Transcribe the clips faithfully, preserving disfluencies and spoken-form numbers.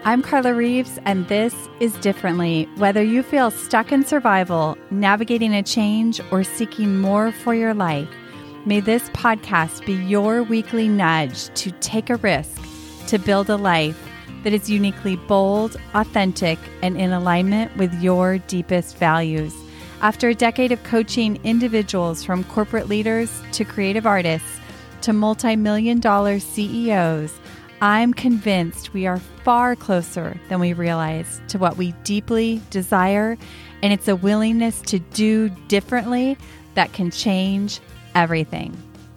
I'm Carla Reeves, and this is Differently. Whether you feel stuck in survival, navigating a change, or seeking more for your life, may this podcast be your weekly nudge to take a risk, to build a life that is uniquely bold, authentic, and in alignment with your deepest values. After a decade of coaching individuals from corporate leaders to creative artists to multi-million dollar C E Os, I'm convinced we are far closer than we realize to what we deeply desire, and it's a willingness to do differently that can change everything.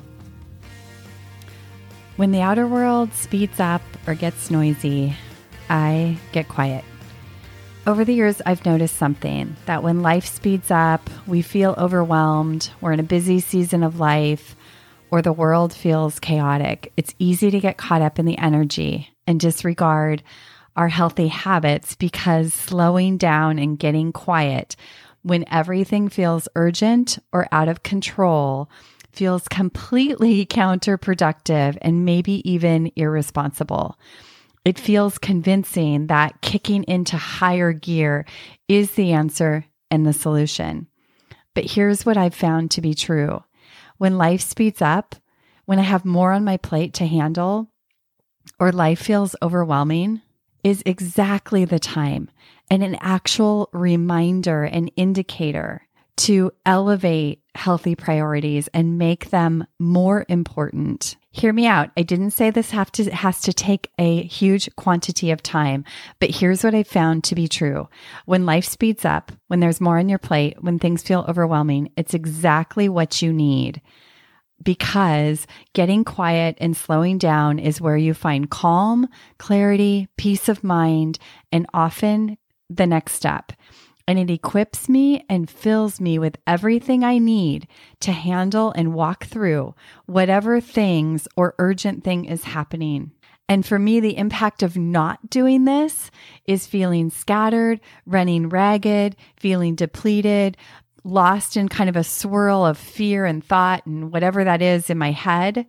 When the outer world speeds up or gets noisy, I get quiet. Over the years, I've noticed something, that when life speeds up, we feel overwhelmed, we're in a busy season of life, or the world feels chaotic. It's easy to get caught up in the energy and disregard our healthy habits, because slowing down and getting quiet when everything feels urgent or out of control feels completely counterproductive and maybe even irresponsible. It feels convincing that kicking into higher gear is the answer and the solution. But here's what I've found to be true. When life speeds up, when I have more on my plate to handle, or life feels overwhelming, is exactly the time and an actual reminder and indicator to elevate healthy priorities and make them more important. Hear me out. I didn't say this have to, has to take a huge quantity of time, but here's what I found to be true. When life speeds up, when there's more on your plate, when things feel overwhelming, it's exactly what you need. Because getting quiet and slowing down is where you find calm, clarity, peace of mind, and often the next step. And it equips me and fills me with everything I need to handle and walk through whatever things or urgent thing is happening. And for me, the impact of not doing this is feeling scattered, running ragged, feeling depleted, lost in kind of a swirl of fear and thought and whatever that is in my head,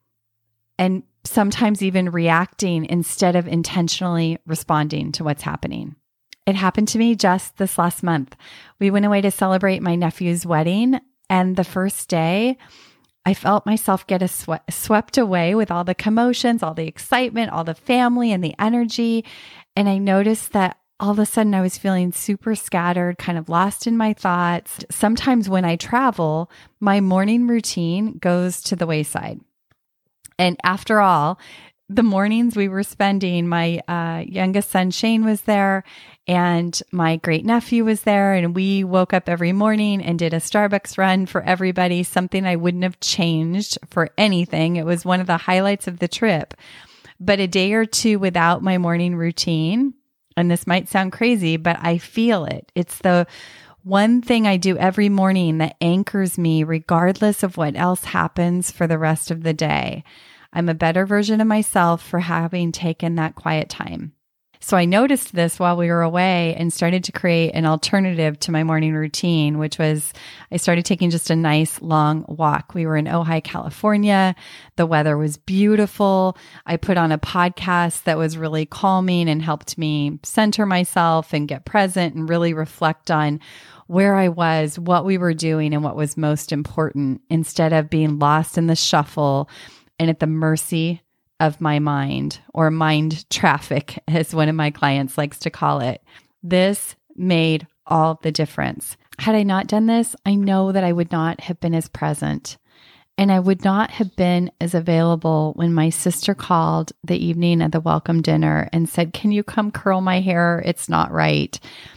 and sometimes even reacting instead of intentionally responding to what's happening. It happened to me just this last month. We went away to celebrate my nephew's wedding, and the first day, I felt myself get a swe- swept away with all the commotions, all the excitement, all the family and the energy, and I noticed that all of a sudden I was feeling super scattered, kind of lost in my thoughts. Sometimes when I travel, my morning routine goes to the wayside. And after all, the mornings we were spending, my uh, youngest son, Shane, was there, and my great nephew was there, and we woke up every morning and did a Starbucks run for everybody, something I wouldn't have changed for anything. It was one of the highlights of the trip. But a day or two without my morning routine, and this might sound crazy, but I feel it. It's the one thing I do every morning that anchors me regardless of what else happens for the rest of the day. I'm a better version of myself for having taken that quiet time. So I noticed this while we were away and started to create an alternative to my morning routine, which was I started taking just a nice long walk. We were in Ojai, California. The weather was beautiful. I put on a podcast that was really calming and helped me center myself and get present and really reflect on where I was, what we were doing, and what was most important, instead of being lost in the shuffle and at the mercy of my mind, or mind traffic, as one of my clients likes to call it. This made all the difference. Had I not done this, I know that I would not have been as present, and I would not have been as available when my sister called the evening of the welcome dinner and said, "Can you come curl my hair? It's not right."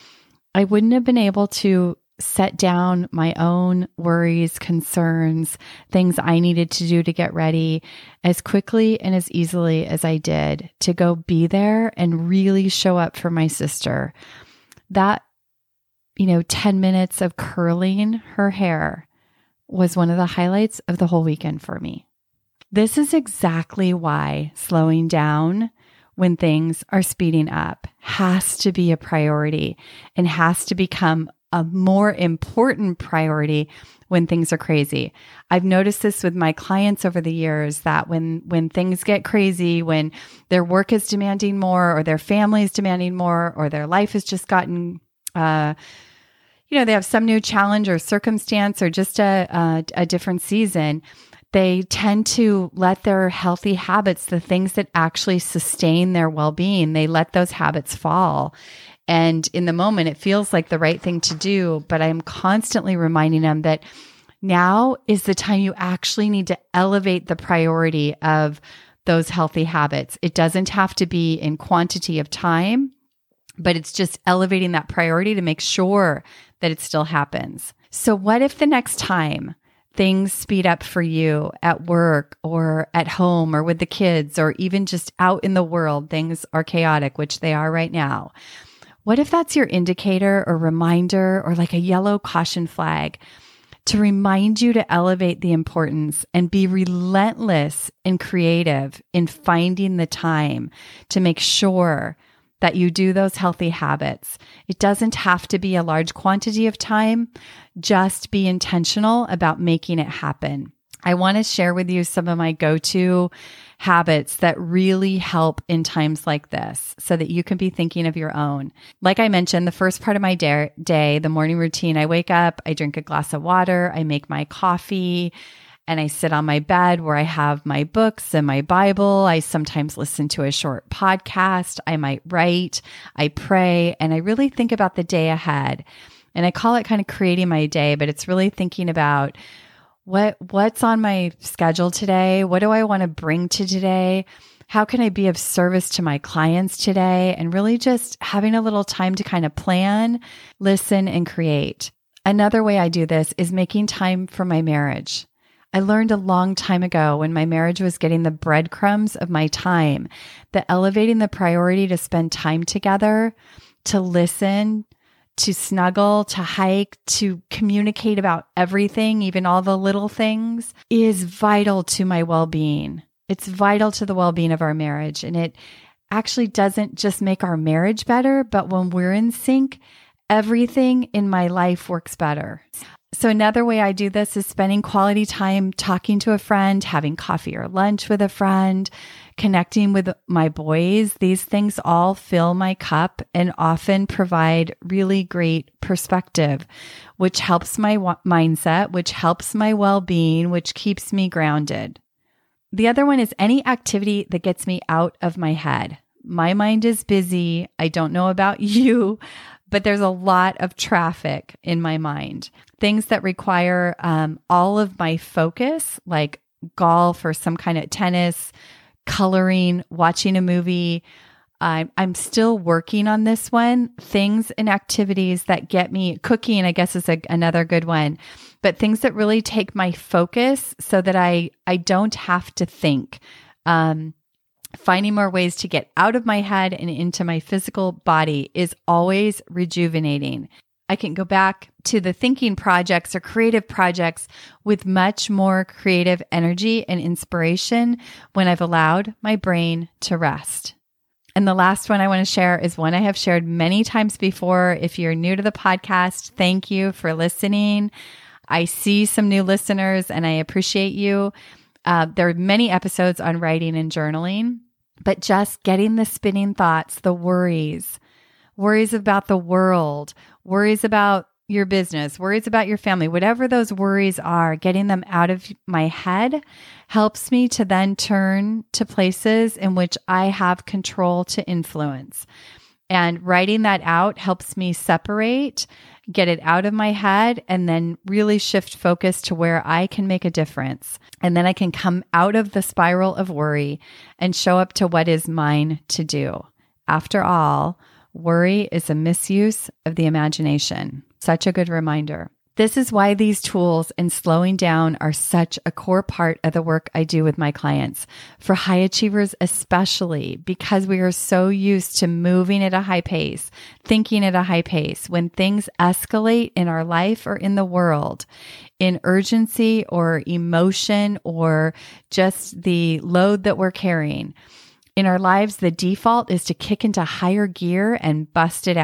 I wouldn't have been able to set down my own worries, concerns, things I needed to do to get ready as quickly and as easily as I did to go be there and really show up for my sister. That, you know, ten minutes of curling her hair was one of the highlights of the whole weekend for me. This is exactly why slowing down when things are speeding up has to be a priority and has to become a more important priority when things are crazy. I've noticed this with my clients over the years that when when things get crazy, when their work is demanding more or their family is demanding more or their life has just gotten, uh, you know, they have some new challenge or circumstance or just a, a, a different season, they tend to let their healthy habits, the things that actually sustain their well-being, they let those habits fall. And in the moment, it feels like the right thing to do, but I'm constantly reminding them that now is the time you actually need to elevate the priority of those healthy habits. It doesn't have to be in quantity of time, but it's just elevating that priority to make sure that it still happens. So what if the next time things speed up for you at work or at home or with the kids or even just out in the world, things are chaotic, which they are right now? What if that's your indicator or reminder or like a yellow caution flag to remind you to elevate the importance and be relentless and creative in finding the time to make sure that you do those healthy habits? It doesn't have to be a large quantity of time. Just be intentional about making it happen. I want to share with you some of my go-to habits that really help in times like this so that you can be thinking of your own. Like I mentioned, the first part of my day, day, the morning routine, I wake up, I drink a glass of water, I make my coffee, and I sit on my bed where I have my books and my Bible. I sometimes listen to a short podcast. I might write, I pray, and I really think about the day ahead. And I call it kind of creating my day, but it's really thinking about What what's on my schedule today? What do I want to bring to today? How can I be of service to my clients today? And really just having a little time to kind of plan, listen, and create. Another way I do this is making time for my marriage. I learned a long time ago when my marriage was getting the breadcrumbs of my time that elevating the priority to spend time together, to listen, to snuggle, to hike, to communicate about everything, even all the little things, is vital to my well-being. It's vital to the well-being of our marriage. And it actually doesn't just make our marriage better, but when we're in sync, everything in my life works better. So another way I do this is spending quality time talking to a friend, having coffee or lunch with a friend, connecting with my boys. These things all fill my cup and often provide really great perspective, which helps my w- mindset, which helps my well-being, which keeps me grounded. The other one is any activity that gets me out of my head. My mind is busy. I don't know about you, but there's a lot of traffic in my mind. Things that require um, all of my focus, like golf or some kind of tennis, coloring, watching a movie. I'm I'm still working on this one. Things and activities that get me, cooking, I guess is a, another good one, but things that really take my focus so that I, I don't have to think. Um, finding more ways to get out of my head and into my physical body is always rejuvenating. I can go back to the thinking projects or creative projects with much more creative energy and inspiration when I've allowed my brain to rest. And the last one I want to share is one I have shared many times before. If you're new to the podcast, thank you for listening. I see some new listeners and I appreciate you. Uh, there are many episodes on writing and journaling, but just getting the spinning thoughts, the worries, worries about the world, worries about your business, worries about your family, whatever those worries are, getting them out of my head helps me to then turn to places in which I have control to influence. And writing that out helps me separate, get it out of my head, and then really shift focus to where I can make a difference. And then I can come out of the spiral of worry and show up to what is mine to do. After all, worry is a misuse of the imagination. Such a good reminder. This is why these tools and slowing down are such a core part of the work I do with my clients. For high achievers especially, because we are so used to moving at a high pace, thinking at a high pace. When things escalate in our life or in the world, in urgency or emotion or just the load that we're carrying, in our lives, the default is to kick into higher gear and bust it out.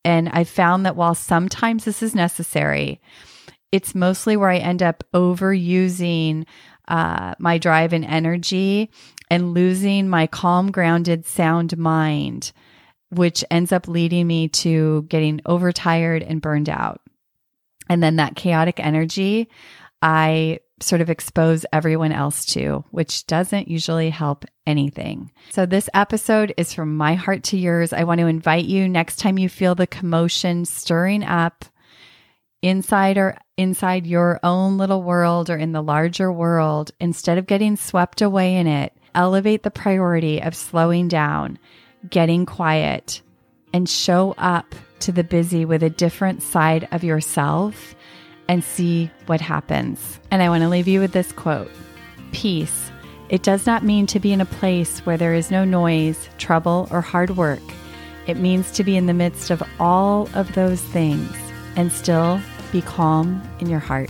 And I found that while sometimes this is necessary, it's mostly where I end up overusing uh, my drive and energy and losing my calm, grounded, sound mind, which ends up leading me to getting overtired and burned out. And then that chaotic energy, I sort of expose everyone else to, which doesn't usually help anything. So this episode is from my heart to yours. I want to invite you next time you feel the commotion stirring up inside or inside your own little world or in the larger world, instead of getting swept away in it, elevate the priority of slowing down, getting quiet, and show up to the busy with a different side of yourself and see what happens. And I want to leave you with this quote: peace. It does not mean to be in a place where there is no noise, trouble, or hard work. It means to be in the midst of all of those things and still be calm in your heart.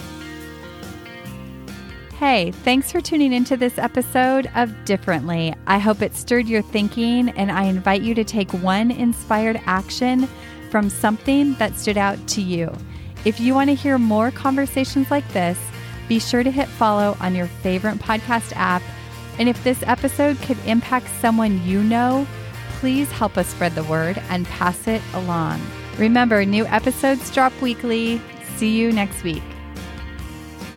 Hey, thanks for tuning into this episode of Differently. I hope it stirred your thinking, and I invite you to take one inspired action from something that stood out to you. If you want to hear more conversations like this, be sure to hit follow on your favorite podcast app. And if this episode could impact someone you know, please help us spread the word and pass it along. Remember, new episodes drop weekly. See you next week.